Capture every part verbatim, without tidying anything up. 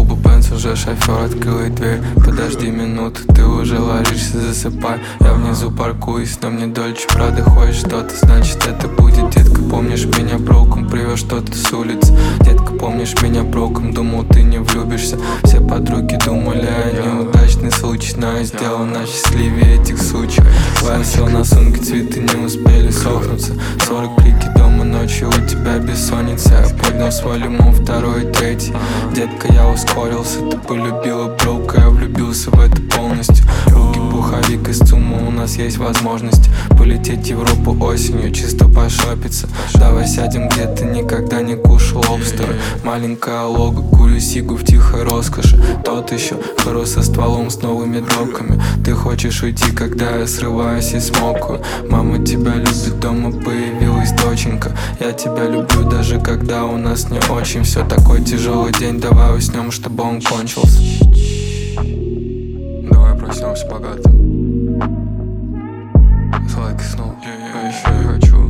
клуба Бенц, уже шофер открыл дверь. Подожди минуту, ты уже ложишься, засыпай. Я внизу паркуюсь, но мне Дольче Прадо ходит что-то, значит это будет. Детка, помнишь меня броком, привез что-то с улицы. Детка, помнишь меня броком, думал ты не влюбишься. Все подруги думали о неудачный случай, но я сделал нас счастливее этих сучек. Повесил на сумке цветы, не успели сохнуться. Сорок крики дома ночью, у тебя бессонница. Я поднял свой лимон, второй и третий. Детка, я ускорился, ты полюбила брока, я влюбился в это полностью. Руки, пуховик из ЦУМа, у нас есть возможность полететь в Европу осенью, чисто пошопиться. Давай сядем где ты никогда не кушал лобстера. Маленькая лого, курю сигу в тихой роскоши. Тот еще хору со стволом с новыми дропками. Ты хочешь уйти, когда я срываюсь и смокаю. Мама тебя любит, дома появилась доченька. Я тебя люблю, даже когда у нас не очень. Все такой тяжелый день, давай уснем, чтобы он кончился. Давай проснемся богатым. Сладкий снова. А еще я хочу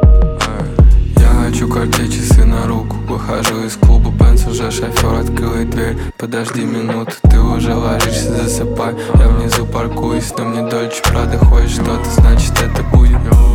Я хочу картечь, часы на руку. Выхожу из клуба Бенц, уже шофер открыл дверь. Подожди минуту, ты уже ложишься, засыпай. Я внизу паркуюсь, но мне Дольче Прадо ходит что-то, значит это будет.